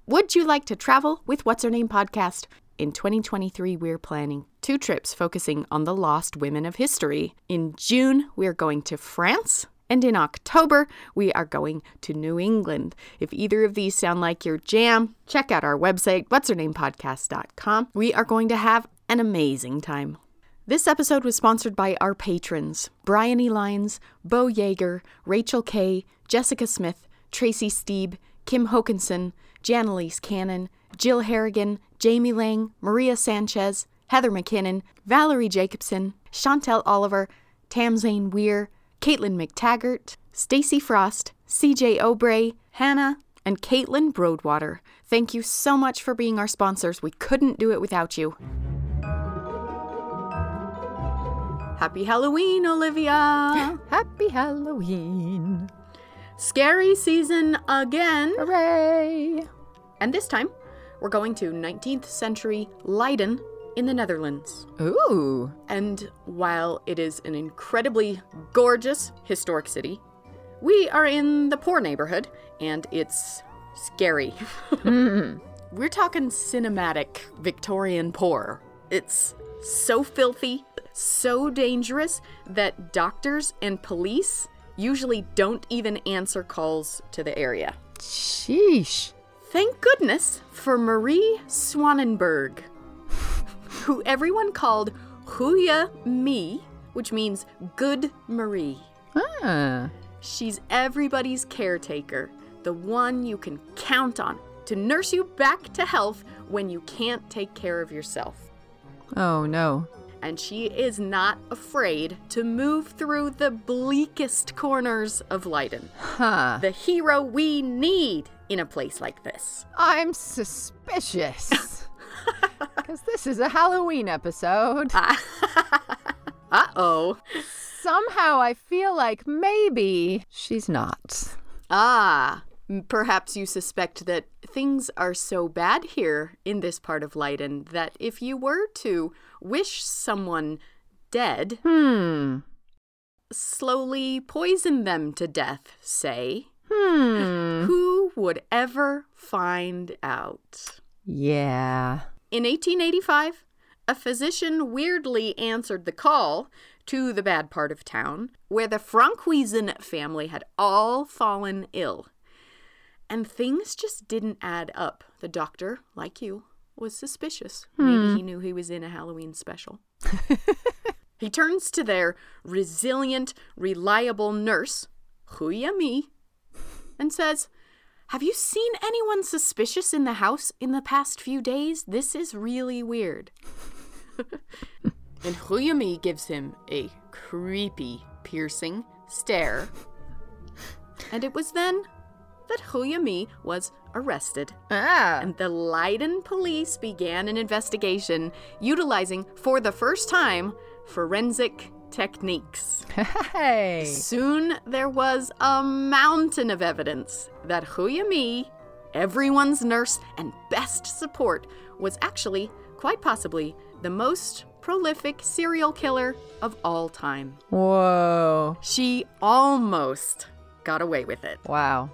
Would you like to travel with What's Her Name podcast? In 2023, we're planning 2 trips focusing on the lost women of history. In June, we're going to France. And in October, we are going to New England. If either of these sound like your jam, check out our website, what'shernamepodcast.com. We are going to have an amazing time. This episode was sponsored by our patrons, Brian E. Lyons, Bo Yeager, Rachel Kay, Jessica Smith, Tracy Steeb, Kim Hokinson, Janelise Cannon, Jill Harrigan, Jamie Lang, Maria Sanchez, Heather McKinnon, Valerie Jacobson, Chantel Oliver, Tamzane Weir, Caitlin McTaggart, Stacy Frost, CJ Obrey, Hannah, and Caitlin Broadwater. Thank you so much for being our sponsors. We couldn't do it without you. Happy Halloween, Olivia! Happy Halloween! Scary season again. Hooray! And this time, we're going to 19th century Leiden in the Netherlands. Ooh! And while it is an incredibly gorgeous historic city, we are in the poor neighborhood, and it's scary. We're talking cinematic Victorian poor. It's so filthy, so dangerous that doctors and police usually don't even answer calls to the area. Sheesh. Thank goodness for Marie Swanenberg, who everyone called Goeie Me, which means good Marie. Ah. She's everybody's caretaker, the one you can count on to nurse you back to health when you can't take care of yourself. Oh, no. And she is not afraid to move through the bleakest corners of Leiden. Huh. The hero we need in a place like this. I'm suspicious. Because this is a Halloween episode. Uh-oh. Somehow I feel like maybe she's not. Perhaps you suspect that things are so bad here in this part of Leiden that if you were to wish someone dead, slowly poison them to death, say, who would ever find out? Yeah. In 1885, a physician weirdly answered the call to the bad part of town where the Frankhuizen family had all fallen ill. And things just didn't add up. The doctor, like you, was suspicious. Maybe he knew he was in a Halloween special. He turns to their resilient, reliable nurse, Goeie Me, and says, "Have you seen anyone suspicious in the house in the past few days? This is really weird." And Goeie Me gives him a creepy, piercing stare. And it was then that Goeie Me was arrested. And the Leiden police began an investigation utilizing, for the first time, forensic techniques. Hey. Soon there was a mountain of evidence that Goeie Me, everyone's nurse and best support, was actually, quite possibly, the most prolific serial killer of all time. Whoa. She almost got away with it. Wow.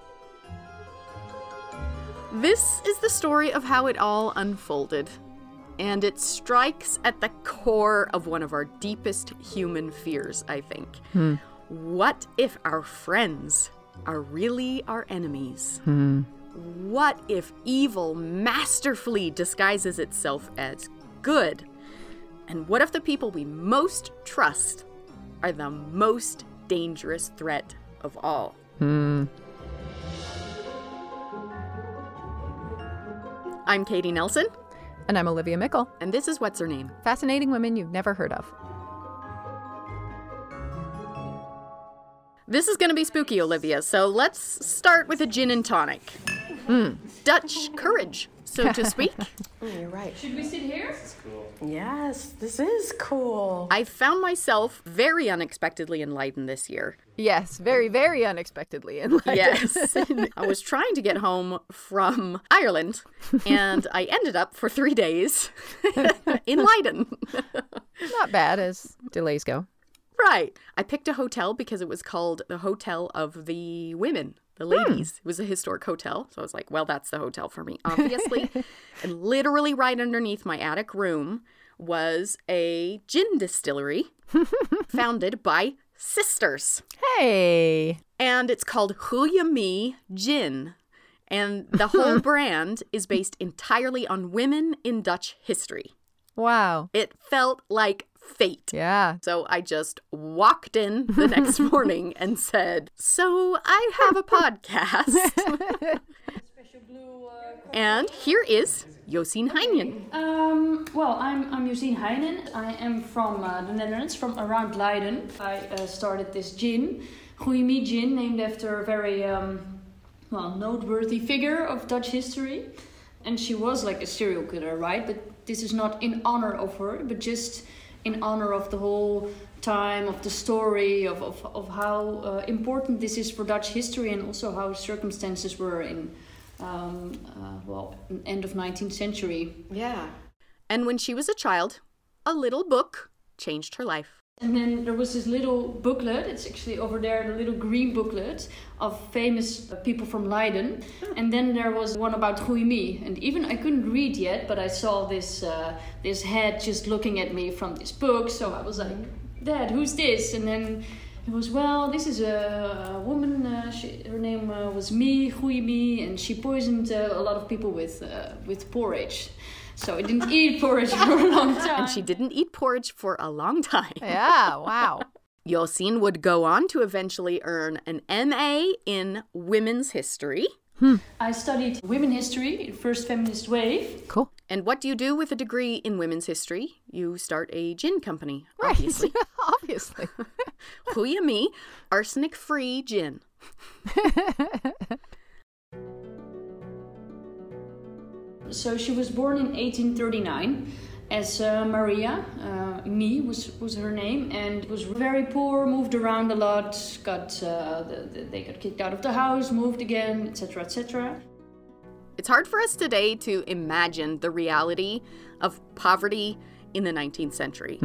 This is the story of how it all unfolded, and it strikes at the core of one of our deepest human fears, I think. What if our friends are really our enemies? What if evil masterfully disguises itself as good? And what if the people we most trust are the most dangerous threat of all? I'm Katie Nelson. And I'm Olivia Mickle. And this is What's Her Name? Fascinating women you've never heard of. This is going to be spooky, Olivia, so let's start with a gin and tonic. Dutch courage, so to speak. You're right. Should we sit here? This is cool. Yes, this is cool. I found myself very unexpectedly in Leiden this year. Yes, very, very unexpectedly in Leiden. Yes. I was trying to get home from Ireland, and I ended up for 3 days in Leiden. Not bad as delays go. Right. I picked a hotel because it was called the Hotel of the Women the ladies. It was a historic hotel. So I was like, well, that's the hotel for me, obviously. And literally right underneath my attic room was a gin distillery founded by sisters. Hey. And it's called Goeie Mee Gin. And the whole brand is based entirely on women in Dutch history. Wow. It felt like fate. Yeah. So I just walked in the next morning and said, so I have a podcast. And here is Josien Heijnen. Well, I'm Josien Heijnen. I am from the Netherlands, from around Leiden. I started this gin, Goeie Mee Gin, named after a very noteworthy figure of Dutch history. And she was like a serial killer, right? But this is not in honor of her, but just in honor of the whole time, of the story, of how important this is for Dutch history, and also how circumstances were in end of 19th century. Yeah. And when she was a child, a little book changed her life. And then there was this little booklet, it's actually over there, the little green booklet of famous people from Leiden. And then there was one about Goeie Mee. And even I couldn't read yet, but I saw this head just looking at me from this book. So I was like, Dad, who's this? And then it was, well, this is a woman, her name was Mee, Goeie Mee, and she poisoned a lot of people with porridge. So I didn't eat porridge for a long time. And she didn't eat porridge for a long time. Yeah, wow. Josien would go on to eventually earn an MA in women's history. I studied women history, first feminist wave. Cool. And what do you do with a degree in women's history? You start a gin company, Right. obviously. Obviously. Goeie Mee, arsenic-free gin. So she was born in 1839 as Maria. Mee was her name, and was very poor, moved around a lot, they got kicked out of the house, moved again, etc., etc. It's hard for us today to imagine the reality of poverty in the 19th century.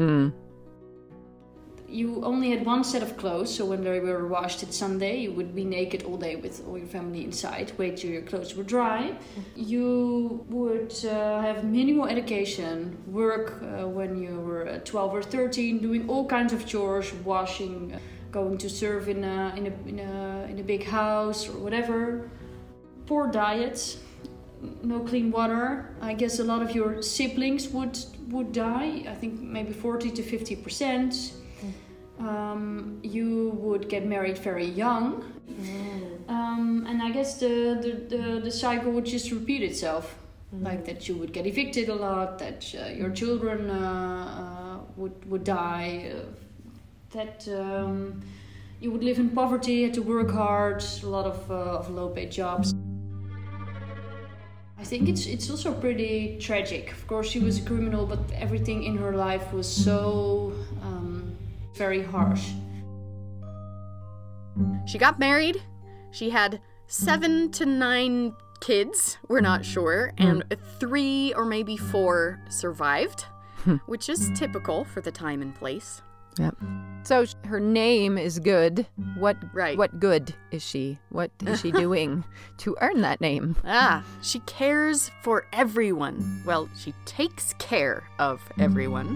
You only had one set of clothes, so when they were washed at Sunday, you would be naked all day with all your family inside, wait till your clothes were dry. You would have minimal education, work when you were 12 or 13, doing all kinds of chores, washing, going to serve in a big house or whatever. Poor diet, no clean water. I guess a lot of your siblings would die. I think maybe 40 to 50%. You would get married very young, and I guess the cycle would just repeat itself, like that you would get evicted a lot, that your children would die, that you would live in poverty, had to work hard, a lot of low-paid jobs. I think it's also pretty tragic. Of course, she was a criminal, but everything in her life was so very harsh. She got married. She had 7 to 9 kids, we're not sure, and 3 or maybe 4 survived, which is typical for the time and place. Yep. So her name is good. What good is she? What is she doing to earn that name? She cares for everyone. Well, she takes care of everyone.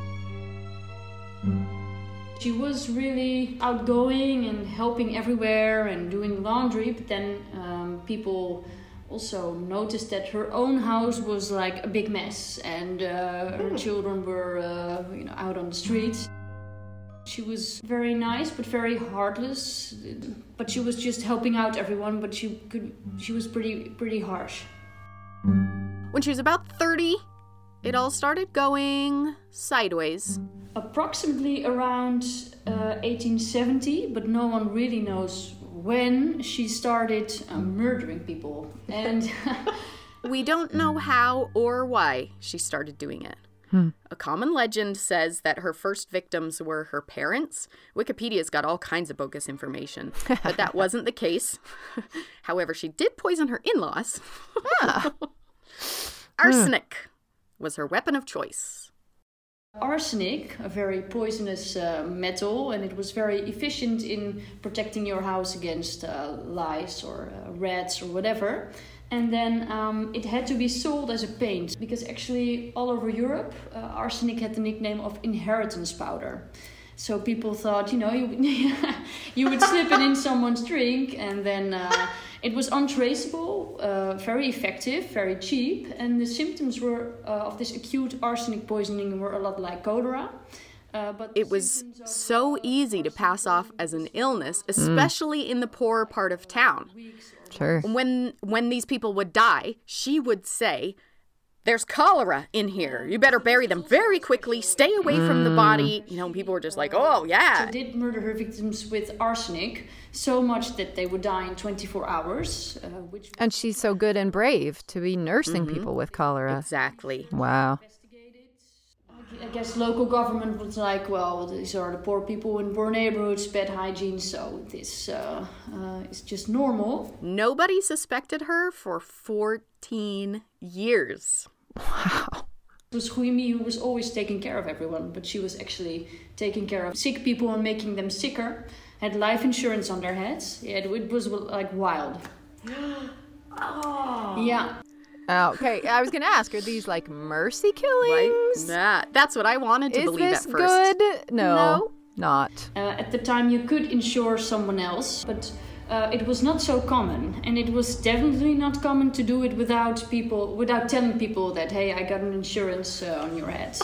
She was really outgoing and helping everywhere and doing laundry, but then people also noticed that her own house was like a big mess, and her children were out on the streets. She was very nice but very heartless, but she was just helping out everyone, but she was pretty harsh. When she was about 30, it all started going sideways. Approximately around 1870, but no one really knows when she started murdering people. And we don't know how or why she started doing it. A common legend says that her first victims were her parents. Wikipedia's got all kinds of bogus information, but that wasn't the case. However, she did poison her in-laws. Arsenic was her weapon of choice. arsenic, a very poisonous metal, and it was very efficient in protecting your house against lice or rats or whatever. And then it had to be sold as a paint, because actually all over Europe, arsenic had the nickname of inheritance powder. So people thought, you would slip it in someone's drink, and then it was untraceable, very effective, very cheap, and the symptoms of this acute arsenic poisoning were a lot like cholera. But it was so easy to pass off as an illness, especially in the poorer part of town. Sure. When these people would die, she would say, "There's cholera in here. You better bury them very quickly. Stay away from the body." People were just like, "Oh, yeah." She did murder her victims with arsenic, so much that they would die in 24 hours. And she's so good and brave to be nursing people with cholera. Exactly. Wow. I guess local government was like, well, these are the poor people in poor neighborhoods, bad hygiene, so this is just normal. Nobody suspected her for 14 years. Wow. It was Guillemie who was always taking care of everyone, but she was actually taking care of sick people and making them sicker, had life insurance on their heads. Yeah, it was like wild. Oh. Yeah. Okay, I was going to ask, are these like mercy killings? Right? That's what I wanted to believe at first. Is this good? No, not. At the time you could insure someone else, but it was not so common. And it was definitely not common to do it without telling people that, hey, I got an insurance on your head.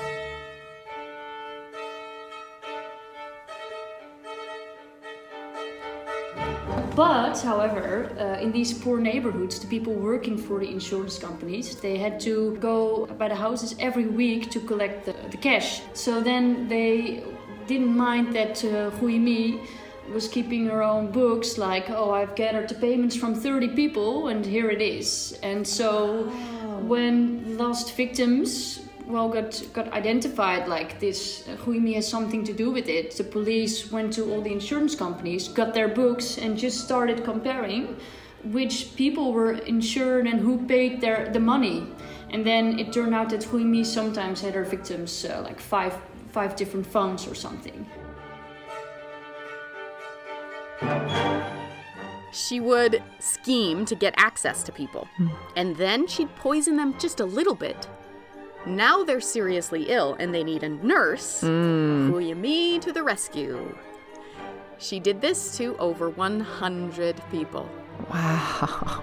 But, however, in these poor neighborhoods, the people working for the insurance companies, they had to go by the houses every week to collect the cash. So then they didn't mind that Guillemie was keeping her own books, like, oh, I've gathered the payments from 30 people and here it is. And so when lost victims got identified like this, Guillemie has something to do with it, the police went to all the insurance companies, got their books and just started comparing which people were insured and who paid the money. And then it turned out that Guillemie sometimes had her victims like five different phones or something. She would scheme to get access to people, and then she'd poison them just a little bit. Now they're seriously ill and they need a nurse. Guillemie to the rescue. She did this to over 100 people. Wow.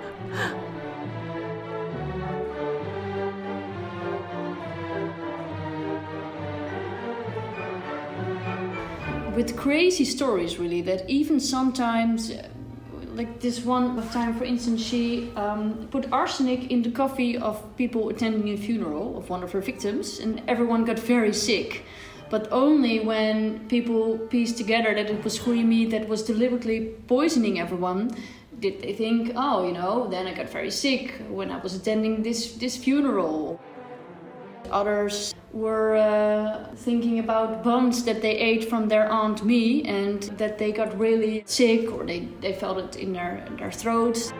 With crazy stories, really, that even sometimes, like this one time, for instance, she put arsenic in the coffee of people attending a funeral of one of her victims, and everyone got very sick. But only when people pieced together that it was Guillemie that was deliberately poisoning everyone, did they think, then I got very sick when I was attending this funeral. Others were thinking about buns that they ate from their Aunt Mee and that they got really sick, or they felt it in their throats.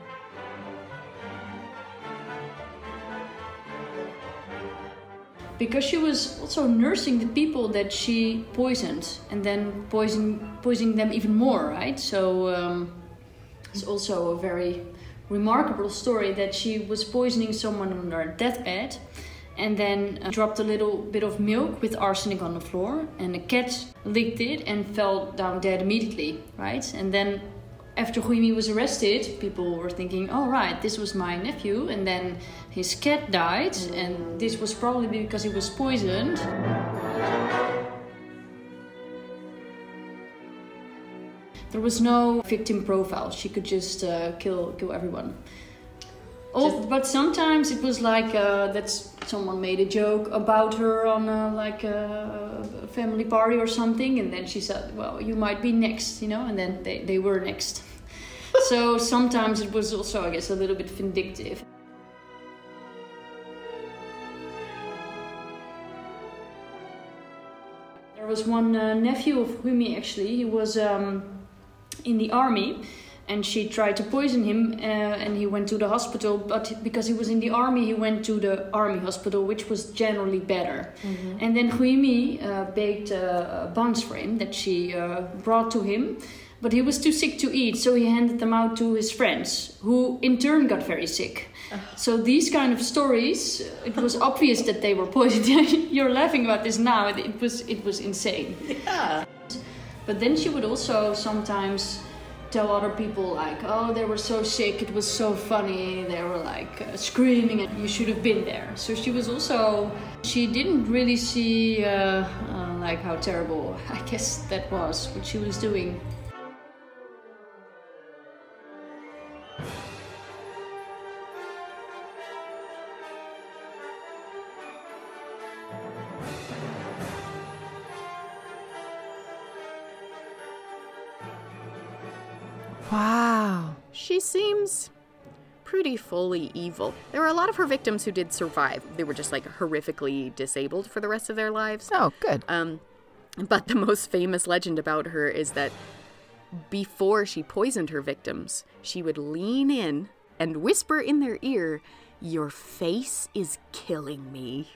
Because she was also nursing the people that she poisoned and then poisoning them even more, right? So it's also a very remarkable story that she was poisoning someone on their deathbed and then dropped a little bit of milk with arsenic on the floor, and a cat licked it and fell down dead immediately, right? And then after Guillemie was arrested, people were thinking, oh right, this was my nephew, and then his cat died, and this was probably because he was poisoned. There was no victim profile. She could just kill everyone. But sometimes it was like that someone made a joke about her on a family party or something, and then she said, well, you might be next, and then they were next. So sometimes it was also, I guess, a little bit vindictive. There was one nephew of Guillemie, actually. He was in the army. and she tried to poison him, and he went to the hospital. But because he was in the army, he went to the army hospital, which was generally better. Mm-hmm. And then Gui Mi baked buns for him that she brought to him. But he was too sick to eat, so he handed them out to his friends, who in turn got very sick. So these kind of stories, it was obvious that they were poisoned. You're laughing about this now. It was insane. Yeah. But then she would also sometimes tell other people like, oh, they were so sick, it was so funny. They were like screaming, and you should have been there. So she didn't really see like how terrible, I guess, that was what she was doing. Wow. She seems pretty fully evil. There were a lot of her victims who did survive. They were just like horrifically disabled for the rest of their lives. Oh, good. But the most famous legend about her is that before she poisoned her victims, she would lean in and whisper in their ear, "Your face is killing me."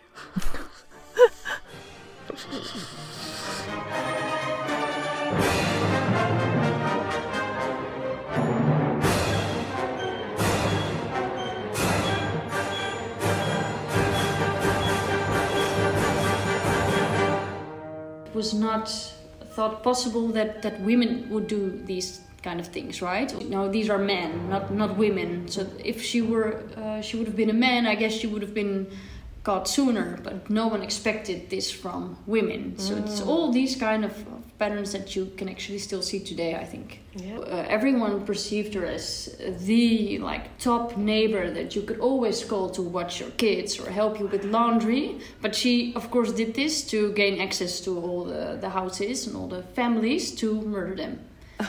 It was not thought possible that women would do these kind of things, right? No, these are men, not women. So if she would have been a man, I guess she would have been caught sooner. But no one expected this from women. So it's all these kind of patterns that you can actually still see today, I think. Yeah. Everyone perceived her as the top neighbor that you could always call to watch your kids or help you with laundry. But she, of course, did this to gain access to all the houses and all the families to murder them.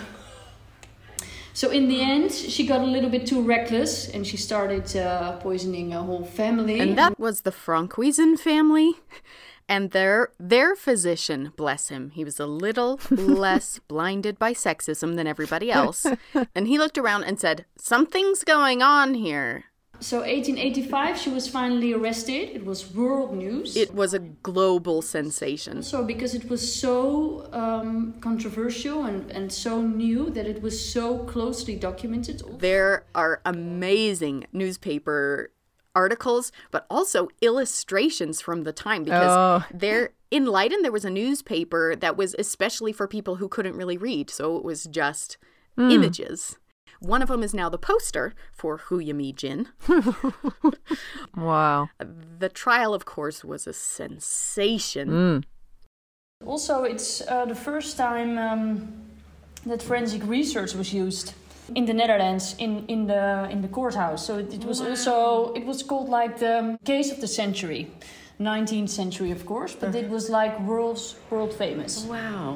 So in the end, she got a little bit too reckless and she started poisoning a whole family. And that was the Frankhuysen family. And their physician, bless him, he was a little less blinded by sexism than everybody else. And he looked around and said, "Something's going on here." So 1885, she was finally arrested. It was world news. It was a global sensation. So because it was so controversial and so new that it was so closely documented. There are amazing newspaper articles, but also illustrations from the time, because in Leiden there was a newspaper that was especially for people who couldn't really read, so it was just images. One of them is now the poster for Gui Mi Jin. Wow. The trial, of course, was a sensation. Also, it's the first time that forensic research was used in the Netherlands, in the courthouse. So it was also, it was called like the case of the century. 19th century, of course, but it was like world famous. Wow.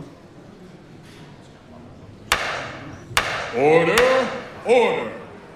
Order! Order!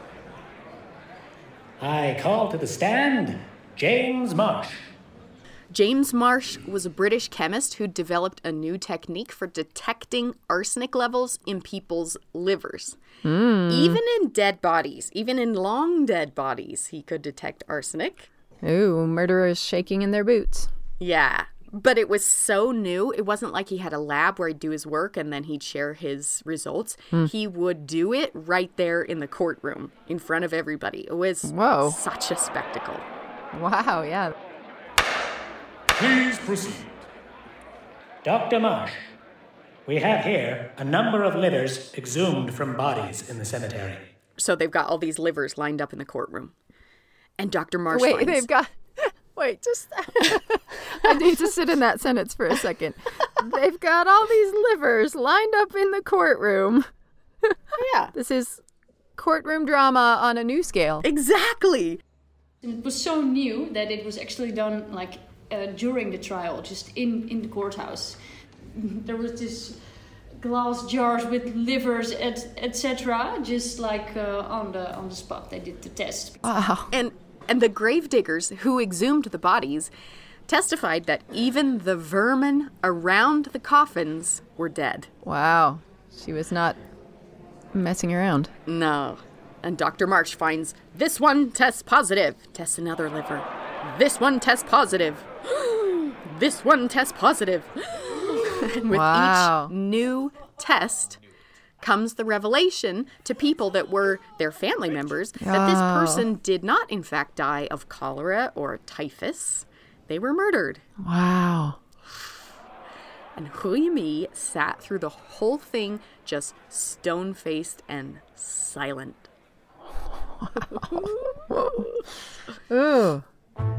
I call to the stand James Marsh. James Marsh was a British chemist who developed a new technique for detecting arsenic levels in people's livers. Even in dead bodies, even in long dead bodies, he could detect arsenic. Ooh, murderers shaking in their boots. Yeah, but it was so new. It wasn't like he had a lab where he'd do his work and then he'd share his results. He would do it right there in the courtroom in front of everybody. It was such a spectacle. Wow, yeah. Please proceed. Dr. Marsh, we have here a number of livers exhumed from bodies in the cemetery. So they've got all these livers lined up in the courtroom. And Dr. Marsh Wait, finds... they've got... Wait, just... I need to sit in that sentence for a second. They've got all these livers lined up in the courtroom. Yeah. This is courtroom drama on a new scale. Exactly. It was so new that it was actually done like during the trial, just in the courthouse. There was this glass jars with livers, etc. Just like on the spot, they did the test. Wow. And the gravediggers who exhumed the bodies testified that even the vermin around the coffins were dead. Wow. She was not messing around. No. And Dr. Marsh finds this one tests positive. Tests another liver. This one tests positive. This one tests positive. And with each new test comes the revelation to people that were their family members that this person did not, in fact, die of cholera or typhus. They were murdered. Wow. And Hui Mi sat through the whole thing just stone-faced and silent. Ooh.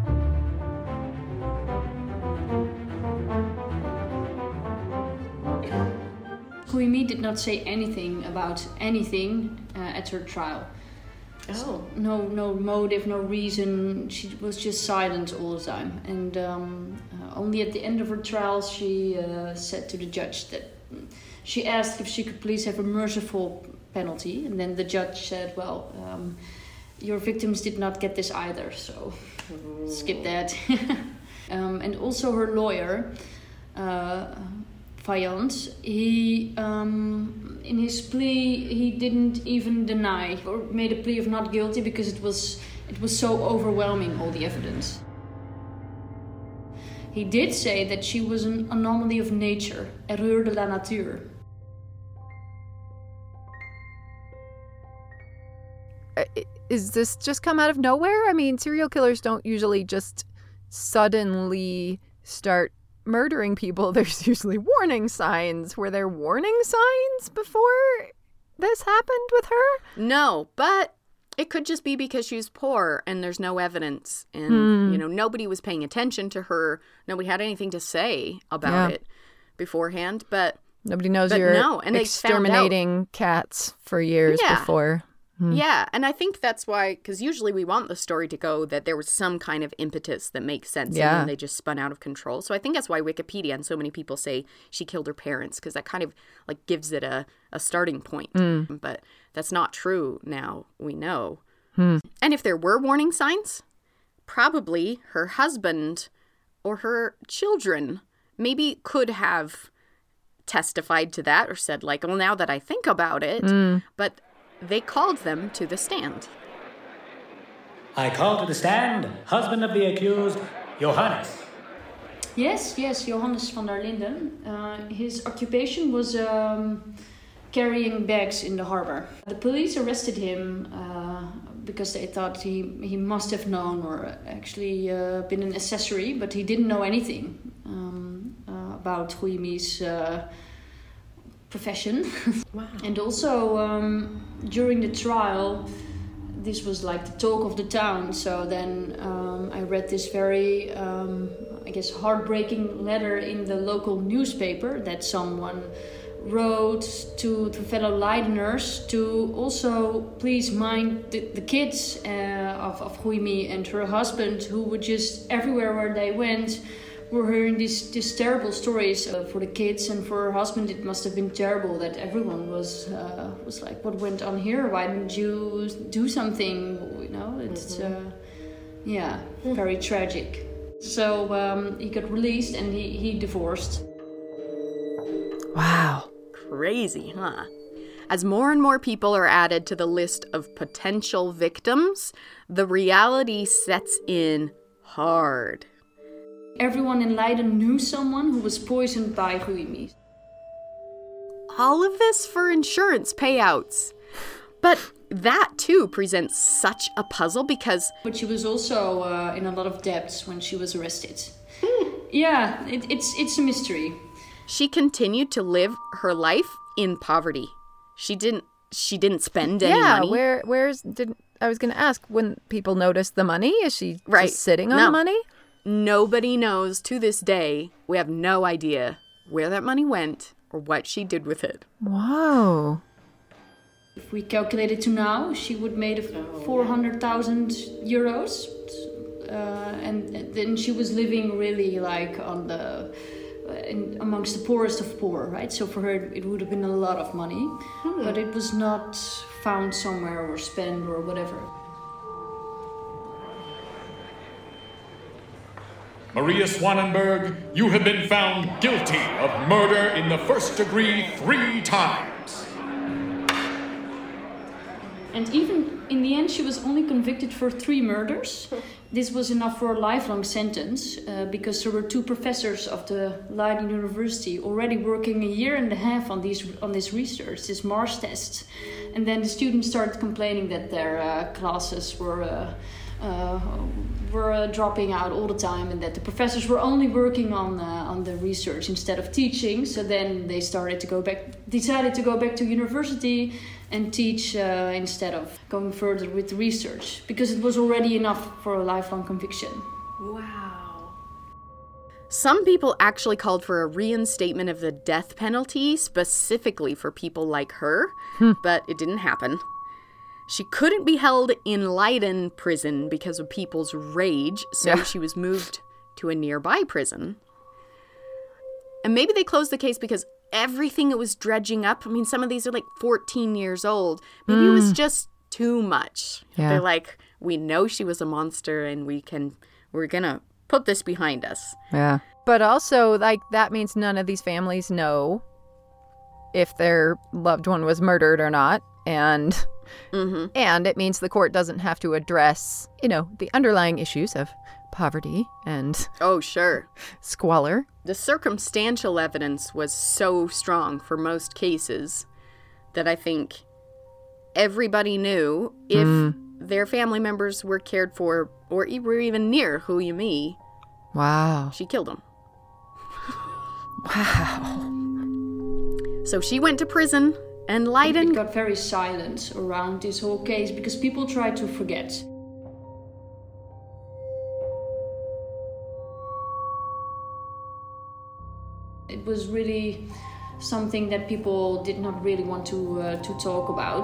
Hui Mi did not say anything about anything at her trial. Oh. No motive, no reason. She was just silent all the time. And only at the end of her trial, she said to the judge that she asked if she could please have a merciful penalty. And then the judge said, well, your victims did not get this either, so skip that. And also her lawyer, Fayant, he in his plea he didn't even deny or made a plea of not guilty because it was so overwhelming, all the evidence. He did say that she was an anomaly of nature, erreur de la nature. Is this just come out of nowhere? I mean, serial killers don't usually just suddenly start murdering people. There's usually warning signs. Were there warning signs before this happened with her? No, but it could just be because she's poor and there's no evidence. And, nobody was paying attention to her. Nobody had anything to say about it beforehand. But nobody knows you're exterminating cats for years before. Yeah, and I think that's why, because usually we want the story to go that there was some kind of impetus that makes sense, and then they just spun out of control. So I think that's why Wikipedia and so many people say she killed her parents, because that kind of like gives it a starting point. But that's not true now, we know. And if there were warning signs, probably her husband or her children maybe could have testified to that or said like, well, now that I think about it, but they called them to the stand. I call to the stand, husband of the accused, Johannes. Yes, Johannes van der Linden. His occupation was carrying bags in the harbor. The police arrested him because they thought he must have known or actually been an accessory, but he didn't know anything about Hui Mi's profession. Wow. And also during the trial, this was like the talk of the town. So then I read this very, heartbreaking letter in the local newspaper that someone wrote to fellow Leideners to also please mind the kids of Hui Mi and her husband, who would just everywhere where they went were hearing these terrible stories. For the kids and for her husband, it must have been terrible that everyone was like, what went on here? Why didn't you do something? It's very tragic. So he got released and he divorced. Wow. Crazy, huh? As more and more people are added to the list of potential victims, the reality sets in hard. Everyone in Leiden knew someone who was poisoned by Hui Mi. All of this for insurance payouts. But that, too, presents such a puzzle because... But she was also in a lot of debts when she was arrested. Yeah, it's a mystery. She continued to live her life in poverty. She didn't spend any money. Yeah, I was going to ask, when people notice the money, is she just sitting on the money? Nobody knows to this day. We have no idea where that money went or what she did with it. Wow. If we calculate it to now, she would have made 400,000 euros. And then she was living really like on amongst the poorest of poor, right? So for her, it would have been a lot of money. But it was not found somewhere or spent or whatever. Maria Swanenberg, you have been found guilty of murder in the first degree 3 times. And even in the end, she was only convicted for 3 murders. This was enough for a lifelong sentence because there were 2 professors of the Leiden University already working 1.5 years on this research, this Marsh test. And then the students started complaining that their classes were dropping out all the time, and that the professors were only working on the research instead of teaching. So then they decided to go back to university and teach instead of going further with the research, because it was already enough for a lifelong conviction. Wow. Some people actually called for a reinstatement of the death penalty specifically for people like her, but it didn't happen. She couldn't be held in Leiden prison because of people's rage, so she was moved to a nearby prison. And maybe they closed the case because everything it was dredging up, I mean, some of these are like 14 years old. Maybe it was just too much. Yeah. They're like, we know she was a monster and we're gonna put this behind us. Yeah. But also, like, that means none of these families know if their loved one was murdered or not. And it means the court doesn't have to address, the underlying issues of poverty and Oh, sure. squalor. The circumstantial evidence was so strong for most cases that I think everybody knew if their family members were cared for or were even near Hu Yimei, Wow. she killed them. Wow. So she went to prison, and Leiden... It got very silent around this whole case because people tried to forget. It was really something that people did not really want to talk about.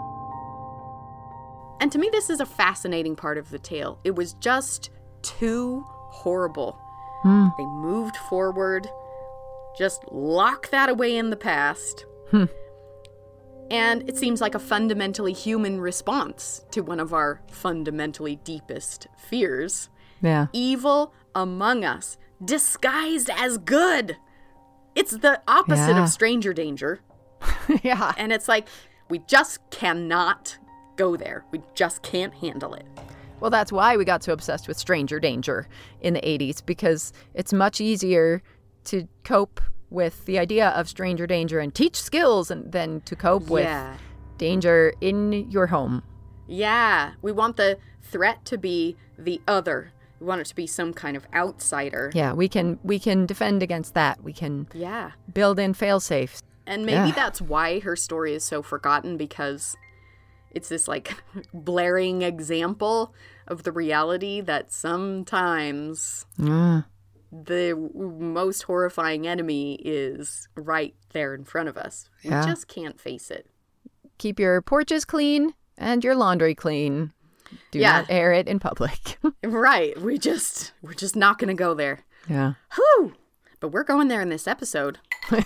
And to me, this is a fascinating part of the tale. It was just too horrible. They moved forward, just lock that away in the past. And it seems like a fundamentally human response to one of our fundamentally deepest fears. Yeah. Evil among us, disguised as good. It's the opposite Yeah. of stranger danger. Yeah. And it's like, we just cannot go there. We just can't handle it. Well, that's why we got so obsessed with stranger danger in the 80s, because it's much easier to cope with the idea of stranger danger and teach skills than to cope with danger in your home. Yeah. We want the threat to be the other. We want it to be some kind of outsider. Yeah, we can defend against that. We can build in fail-safes. And maybe that's why her story is so forgotten, because it's this like blaring example of the reality that sometimes the most horrifying enemy is right there in front of us. We just can't face it. Keep your porches clean and your laundry clean. Do not air it in public. Right. We're just not going to go there. Yeah. Whew. But we're going there in this episode.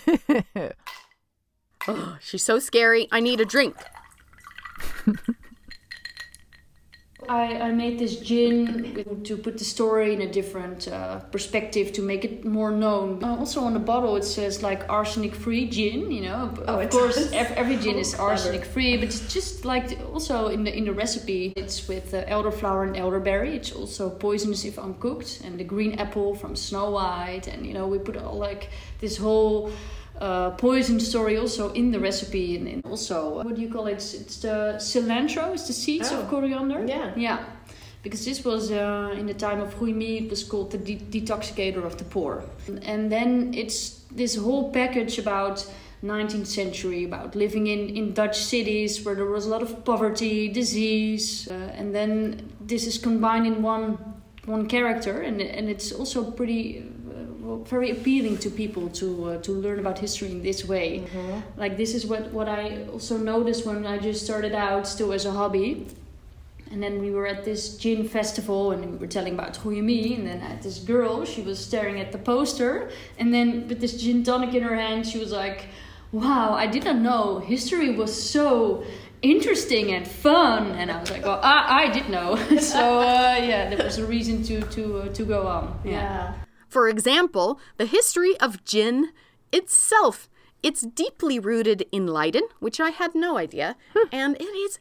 Oh, she's so scary. I need a drink. I made this gin to put the story in a different perspective, to make it more known. Also on the bottle it says like arsenic-free gin, Of course, every gin is arsenic-free, but it's just like also in the recipe, it's with elderflower and elderberry. It's also poisonous if uncooked, and the green apple from Snow White, and we put all like this whole poison story also in the recipe, and also what do you call it? It's the cilantro. It's the seeds of coriander. Yeah. Because this was in the time of Hu Yimei, it was called the detoxicator of the poor. And then it's this whole package about 19th century, about living in Dutch cities where there was a lot of poverty, disease, and then this is combined in one character, and it's also pretty. Very appealing to people to learn about history in this way. Like this is what I also noticed when I just started out still as a hobby. And then we were at this gin festival and we were telling about Hu Yimei, and then I had this girl, she was staring at the poster, and then with this gin tonic in her hand she was like, wow, I did not know history was so interesting and fun. And I was like, well, I did know. So there was a reason to go on. Yeah. For example, the history of gin itself. It's deeply rooted in Leiden, which I had no idea, and it is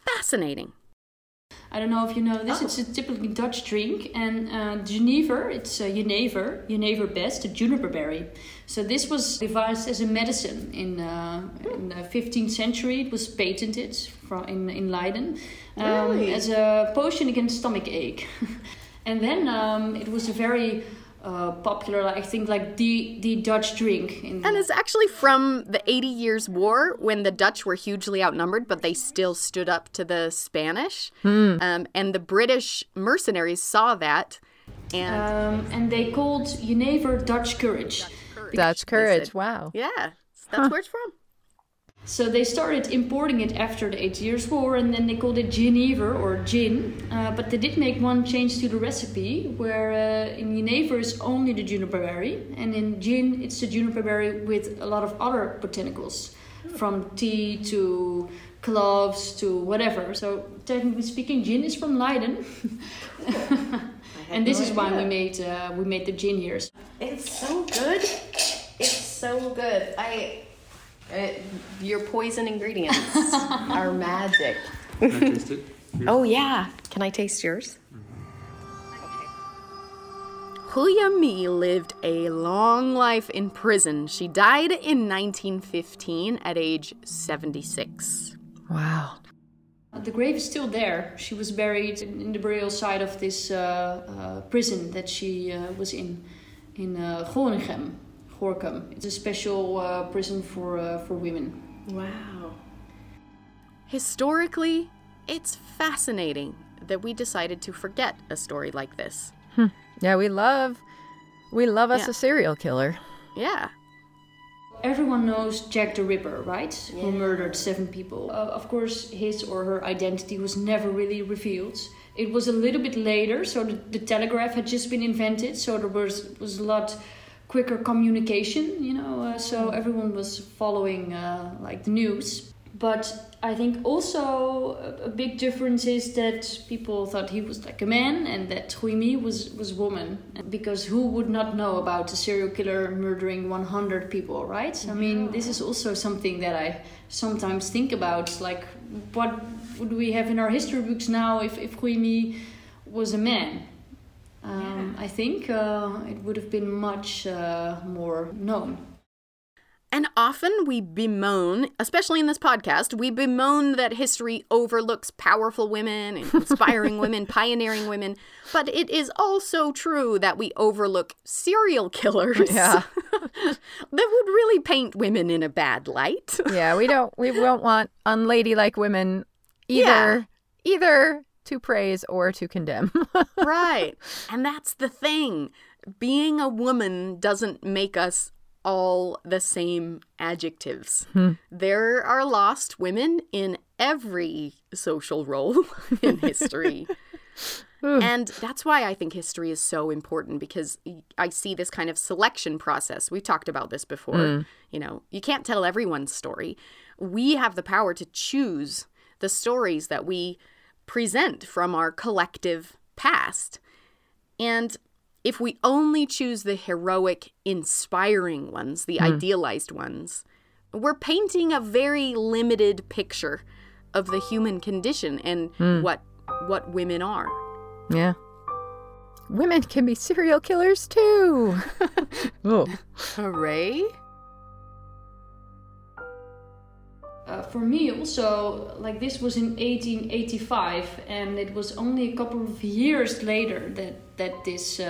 fascinating. I don't know if you know this. It's a typically Dutch drink, and Genever, it's Jenever best, a juniper berry. So this was devised as a medicine in the 15th century. It was patented in Leiden as a potion against stomach ache. And then it was a very popular, I think, like the Dutch drink. And it's actually from the 80 Years' War, when the Dutch were hugely outnumbered, but they still stood up to the Spanish. And the British mercenaries saw that. And they called Jenever Dutch courage. Dutch courage, wow. Yeah, that's where it's from. So they started importing it after the 8 Years' War, and then they called it Genever or gin. But they did make one change to the recipe, where in Genever is only the juniper berry, and in gin it's the juniper berry with a lot of other botanicals, from tea to cloves to whatever. So technically speaking, gin is from Leiden. And this is why we made the gin here. It's so good. It's so good. Your poison ingredients are magic. Can I taste it? Oh yeah. Can I taste yours? Huya Mi lived a long life in prison. She died in 1915 at age 76. Wow. The grave is still there. She was buried in the burial site of this prison that she was in Gorinchem. Gorkum. It's a special prison for women. Wow. Historically, it's fascinating that we decided to forget a story like this. Yeah, we love us a serial killer. Yeah. Everyone knows Jack the Ripper, right? Yeah. Who murdered 7 people. Of course, his or her identity was never really revealed. It was a little bit later, so the telegraph had just been invented, so there was a lot quicker communication, so everyone was following like the news. But I think also a big difference is that people thought he was like a man and that Huy Mi was a woman. Because who would not know about a serial killer murdering 100 people, right? I mean, this is also something that I sometimes think about. Like, what would we have in our history books now if Huy Mi was a man? I think it would have been much more known. And often we bemoan, especially in this podcast, we bemoan that history overlooks powerful women, inspiring women, pioneering women. But it is also true that we overlook serial killers. Yeah. That would really paint women in a bad light. Yeah, we won't want unladylike women either to praise or to condemn. Right. And that's the thing. Being a woman doesn't make us all the same adjectives. There are lost women in every social role in history. And that's why I think history is so important, because I see this kind of selection process. We've talked about this before. You can't tell everyone's story. We have the power to choose the stories that we present from our collective past. And if we only choose the heroic, inspiring ones, the idealized ones, we're painting a very limited picture of the human condition and what women are. Yeah. Women can be serial killers too. Oh. Hooray. For me also, like, this was in 1885, and it was only a couple of years later that this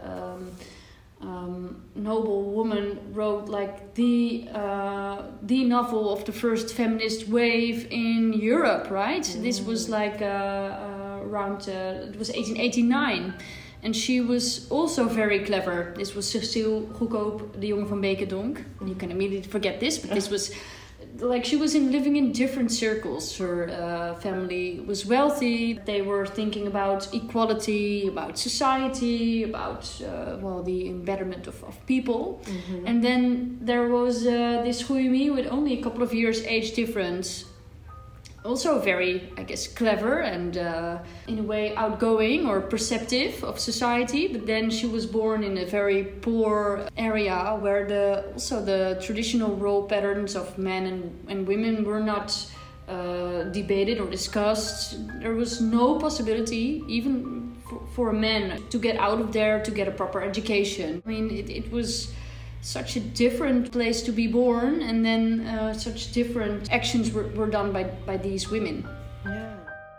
noble woman wrote like the novel of the first feminist wave in Europe, right? This was like around it was 1889, and she was also very clever. This was Cecile Goedkoop de Jonge van Beeckendonck. You can immediately forget this, but this was like, she was living in different circles. Her family was wealthy. They were thinking about equality, about society, about the betterment of people. And then there was this Huy Mi with only a couple of years age difference. Also very, I guess, clever and in a way outgoing or perceptive of society. But then she was born in a very poor area where the traditional role patterns of men and women were not debated or discussed. There was no possibility, even for a man, to get out of there to get a proper education. I mean, it was such a different place to be born, and then such different actions were done by these women. Yeah.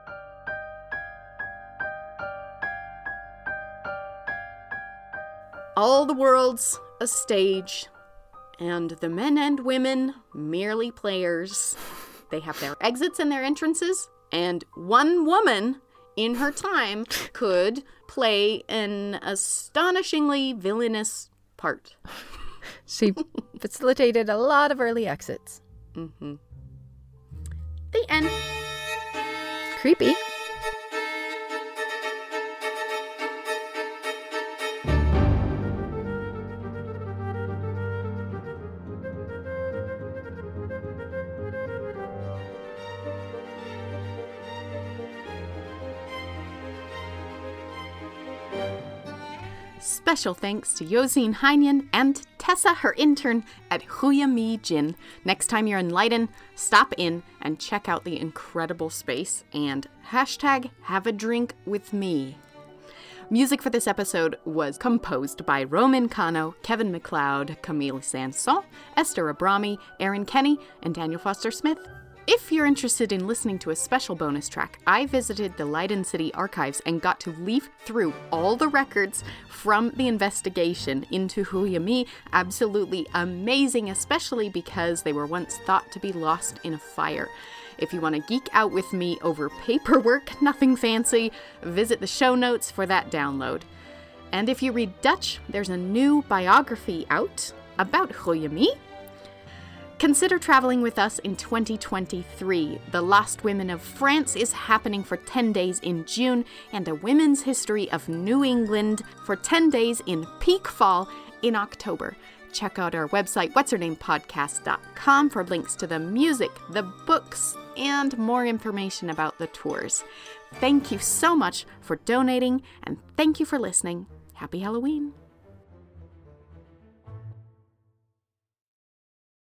All the world's a stage, and the men and women merely players. They have their exits and their entrances, and one woman in her time could play an astonishingly villainous part. She facilitated a lot of early exits. Mm-hmm. The end. Creepy. Special thanks to Josine Heinian and Tessa, her intern at Huya Mi Jin. Next time you're in Leiden, stop in and check out the incredible space and #have a drink with me. Music for this episode was composed by Roman Cano, Kevin MacLeod, Camille Sanson, Esther Abrami, Aaron Kenny, and Daniel Foster Smith. If you're interested in listening to a special bonus track, I visited the Leiden City Archives and got to leaf through all the records from the investigation into Huya Mi. Absolutely amazing, especially because they were once thought to be lost in a fire. If you want to geek out with me over paperwork, nothing fancy, visit the show notes for that download. And if you read Dutch, there's a new biography out about Huya Mi. Consider traveling with us in 2023. The Lost Women of France is happening for 10 days in June, and a Women's History of New England for 10 days in peak fall in October. Check out our website, whatshernamepodcast.com, for links to the music, the books, and more information about the tours. Thank you so much for donating, and thank you for listening. Happy Halloween!